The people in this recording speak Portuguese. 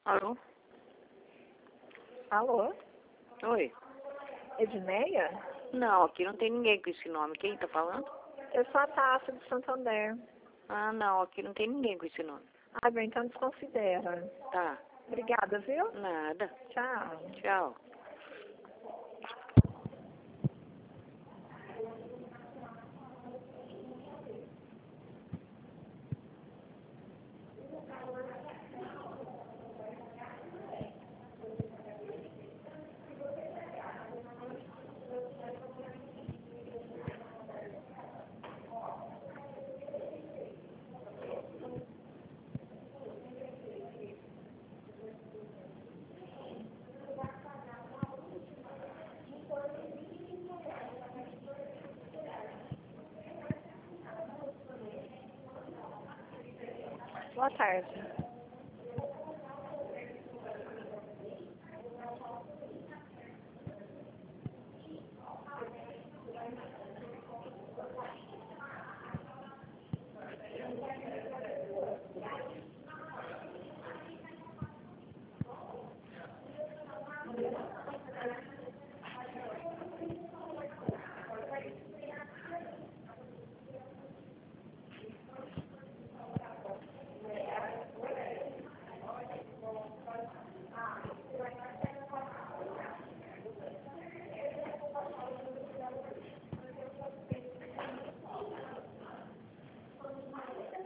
Alô? Alô? Oi? Edneia? Não, aqui não tem ninguém com esse nome. Quem tá falando? Eu sou a Tássia de Santander. Ah, não, aqui não tem ninguém com esse nome. Ah, bem, então desconsidera. Tá. Obrigada, viu? Nada. Tchau. Tchau. Boa tarde.